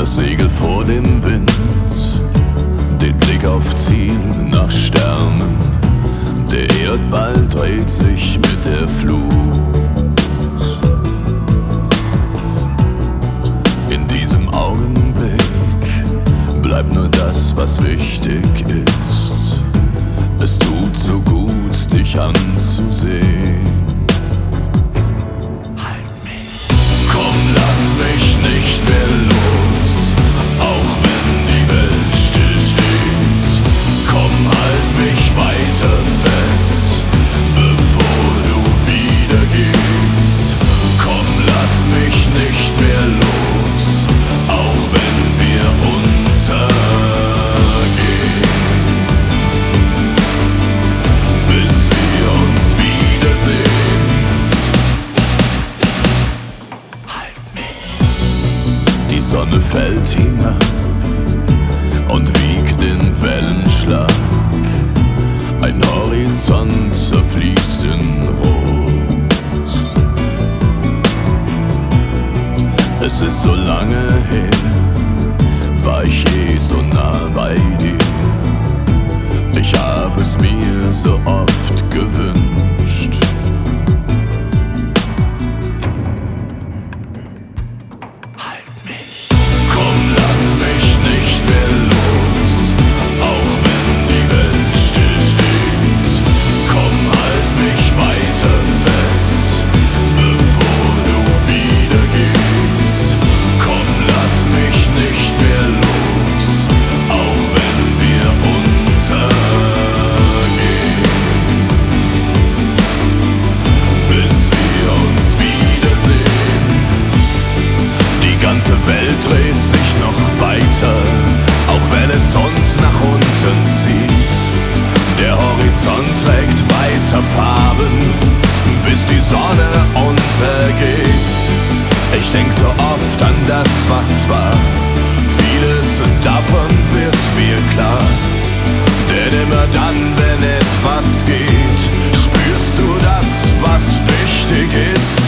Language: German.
Das Segel vor dem Wind, den Blick auf Ziel nach Sternen. Der Erdball dreht sich mit der Flut. In diesem Augenblick bleibt nur das, was wichtig ist. Es tut so gut, dich anzusehen. Komm, lass mich nicht mehr los, auch wenn die Welt stillsteht. Komm, halt mich weiter fest, bevor du wieder gehst. Komm, lass mich nicht mehr los, auch wenn wir untergehen, bis wir uns wiedersehen. Die Sonne fällt hinab und wiegt den Wellenschlag. Ein Horizont zerfließt in Rot. Es ist so lange her, war ich je so nah bei dir. Ich hab es mir so oft gewünscht. Komm, lass mich nicht mehr los, auch wenn die Welt stillsteht. Komm, halt mich weiter fest, bevor du wieder gehst. Komm, lass mich nicht mehr los, auch wenn wir untergehen, bis wir uns wiedersehen. Die ganze Welt dreht sich noch weiter, auch wenn es uns nach unten zieht. Der Horizont trägt weiter Farben, bis die Sonne untergeht. Ich denk so oft an das, was war. Vieles davon wird mir klar. Denn immer dann, wenn etwas geht, spürst du das, was wichtig ist.